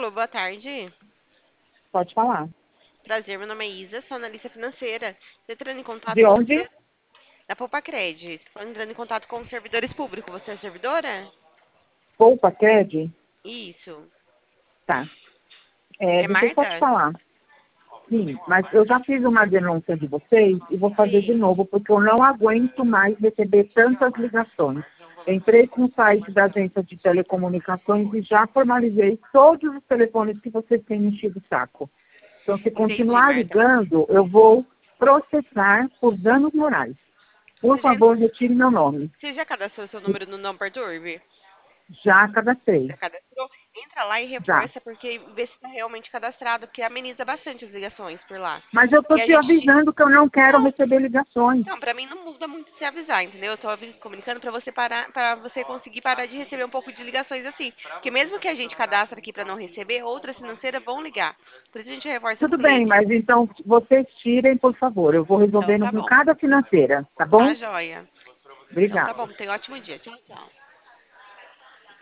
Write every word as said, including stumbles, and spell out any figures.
Alô, boa tarde. Pode falar. Prazer, meu nome é Isa, sou analista financeira. Estou entrando em contato De com onde? você da Poupa Cred. Estou entrando em contato com os servidores públicos. Você é servidora? Poupa Cred? Isso. Tá. É, É deixa eu só te Marta? falar. Sim, mas eu já fiz uma denúncia de vocês e vou fazer de Sim. novo, porque eu não aguento mais receber tantas ligações. Entrei com o site da agência de telecomunicações e já formalizei todos os telefones que vocês têm enchido o saco. Então, se Entendi, continuar Marta. ligando, eu vou processar por danos morais. Por Você já, favor, retire meu nome. você já cadastrou seu número no Não Perturbe? Já cadastrei. Já cadastrou? Entra lá e Já. reforça, porque vê se está realmente cadastrado, porque ameniza bastante as ligações por lá. Mas eu estou E a te gente avisando que eu não quero receber ligações. Não, pra mim não muda muito se avisar, entendeu? Eu tô avi- comunicando pra você parar, para você conseguir parar de receber um pouco de ligações assim. Porque mesmo que a gente cadastre aqui pra não receber, outras financeiras vão ligar. Por isso a gente reforça com o Tudo bem, cliente. mas então vocês tirem, por favor. Eu vou Então resolvendo tá com bom. cada financeira, tá Tá bom? joia. Então tá Obrigada. bom. Tenha um ótimo dia. Tchau, tchau.